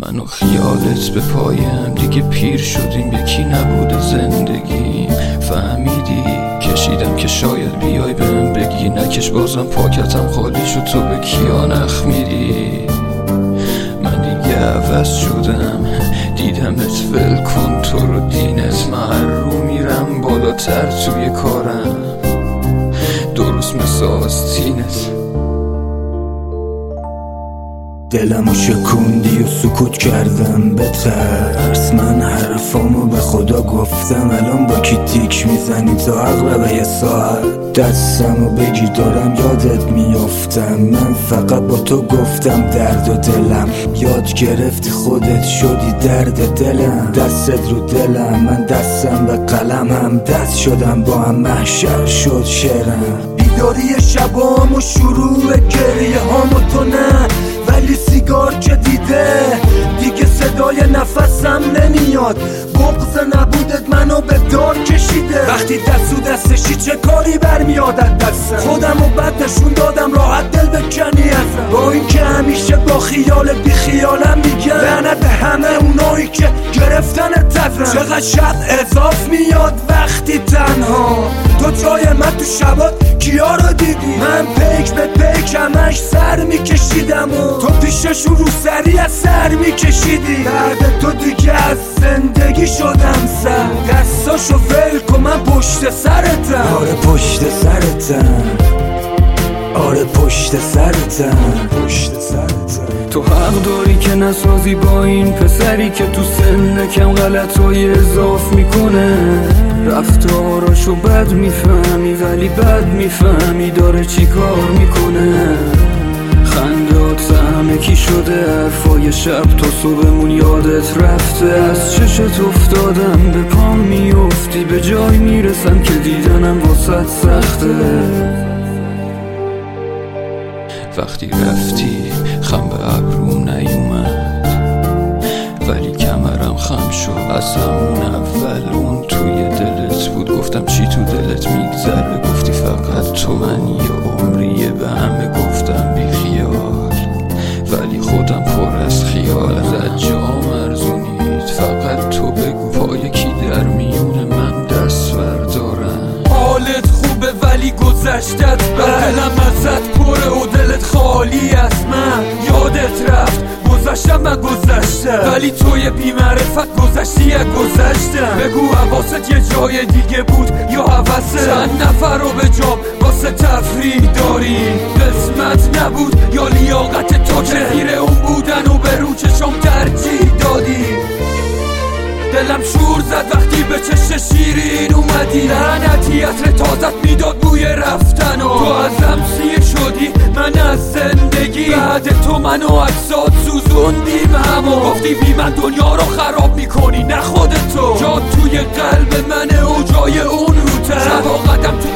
من و خیالت به پایم دیگه پیر شدیم، یکی نبوده زندگی. فهمیدی کشیدم که شاید بیای بهم بگی نکش، بازم پاکتم خالی شد، تو به کیا نخ میری؟ من دیگه عوض شدم، دیدمت ول کن تو رو دینت، من هر رو میرم بالاتر توی کارم، درست مثل آستینت. دلمو شکوندی و سکوت کردم به ترس، من حرفامو به خدا گفتم، الان با کی تیک میزنی تا اغلب یه ساعت دستمو بگی دارم یادت میافتم. من فقط با تو گفتم درد و دلم، یاد گرفتی خودت شدی درد دلم، دستت رو دلم من دستم به قلم، هم دست شدم با هم محشر شد شعرم. بیداری شبام و شروع گریه هامو تو نه، ولی سیگار که دیده دیگه صدای نفسم نمیاد، بغض نبودت منو به دار کشیده. وقتی دست و دستشی چه کاری برمیاد از دستم، خودم و بد نشون دادم راحت دل بکنی ازم، با این که همیشه با خیال بی خیالم میگم لعنت همه اونایی که گرفتن تزم. چقدر شب اضاف میاد وقتی تنها، تو جای من تو شبات کیا رو دیدی؟ من پیک به پیک همش سر میکشیدم و تو پیششون رو سری از سر میکشیدی. درد تو دیگه از زندگی شدم سر، دستاشو ول کن من پشت سرتم. آره پشت سرتم، آره پشت سرتم، پشت سرتم. تو حق داری که نسازی با این پسری که تو سن کم غلطای اضاف میکنه، رفتاراشو بد میفهمی ولی بد میفهمی داره چی کار میکنه. خندات همه کی شده، حرفای شب تا صبحمون یادت رفته، از چشت افتادم به پام میافتی، به جای میرسم که دیدنم واسط سخته. وقتی رفتی خم به ابروم نیومد، ولی کمرم خم شد از همون اول. اون توی دلت بود، گفتم چی تو دلت میگذره، گفتی فقط تو منی و عمریه، به همه گفتم بی خیال ولی خودم پر از خیال. از جام ارزونید فقط تو بگو پای کی در میونه من دست بردارم. حالت خوبه ولی گذشتت دلم ازت پره و دلت خالی از من، یادت رفت گذشتم من گذشتم، ولی توی بی‌معرفت گذشتی از گذشتم. بگو حواست یه جای دیگه بود یا حوثه، چند نفر رو به جام واسه تفریح داری، قسمت نبود یا لیاقت تو که زیر اون بودن و به رو چشم ترجیح دادی. دلم شور زد وقتی به چشم شیرین اومدی، لعنتی عطر تازت میداد بوی رفتن و تو ازم سیر شدی من از زندگی. بعد تو منو اجساد سوزوندیم همو، گفتی بی من دنیا رو خراب میکنی نه خودت تو، جا توی قلب منه و جای اون روته، شب و قدم تو